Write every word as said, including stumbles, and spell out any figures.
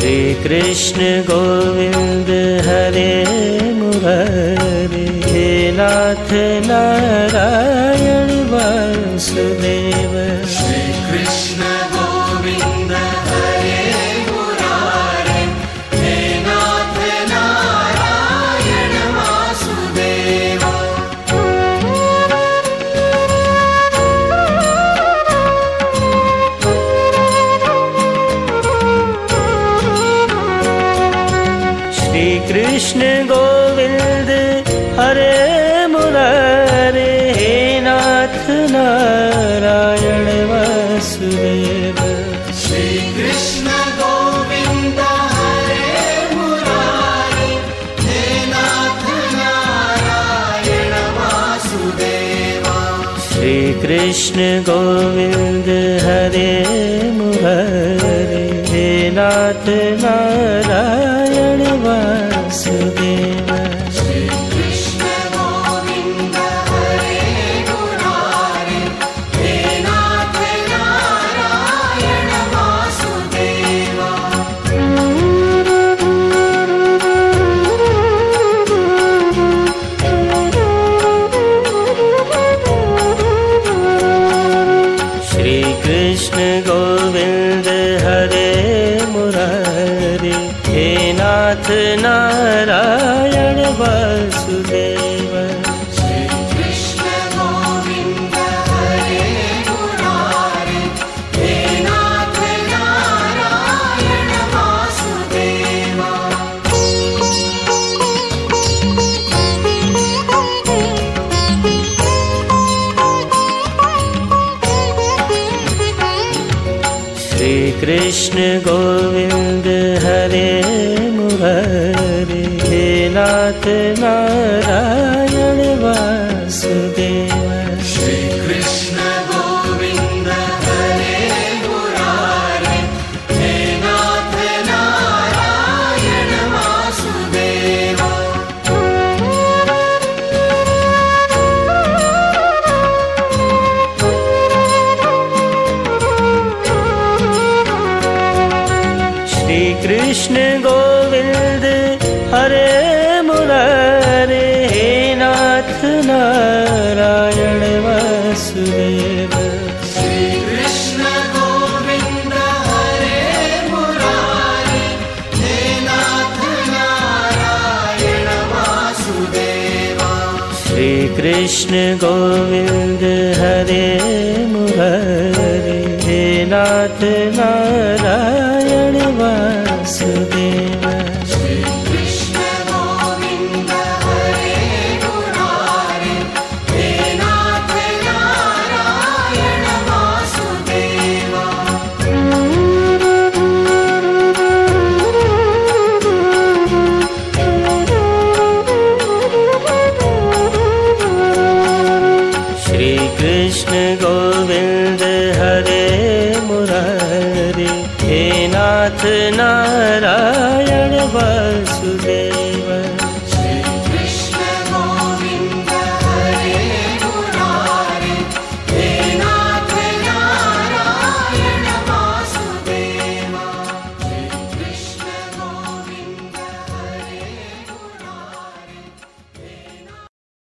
श्री कृष्ण गोविंद हरे मुरारे, हे नाथ नारायण वासुदेव। श्री कृष्ण गोविंद हरे मुरारे, हे नाथ नारायण वासुदेव। श्री कृष्ण गोविंद हरे मुरारे, हे नाथ नारायण वासुदेव। श्री कृष्ण गोविंद हरे मुरारे, हे नाथ नारायण वासुदेव। श्री कृष्ण गोविंद हरे मुरारे, हे नाथ नारायण वासुदेव। श्री कृष्ण गोविंद हरे मुरारे, हे नाथ नारायण वासुदेव। श्री कृष्ण गोविंद हरे मुरारे, हे नाथ नारायण वासुदेव। श्री कृष्ण गोविंद हरे मुरारे, हे नाथ नारायण वासुदेव। श्री कृष्ण गोविंद हरे मुरारे, हे नाथ नारायण वासुदेव। श्री कृष्ण गोविंद हरे मुरारे, हे नाथ नारायण वासुदेव। श्री कृष्ण गोविंद हरे मुरारे, हे नाथ नारायण वासुदेव। श्री कृष्ण गोविंद हरे मुरारे, हे नाथ नारायण वासुदेव। श्री कृष्ण गोविंद हरे मुरारे, हे नाथ नारायण वासुदेव। श्री कृष्ण गोविंद हरे मुरारे, हे नाथ नारायण वासुदेव। श्री कृष्ण गोविंद हरे मुरारे, हे नाथ नारायण वासुदेव।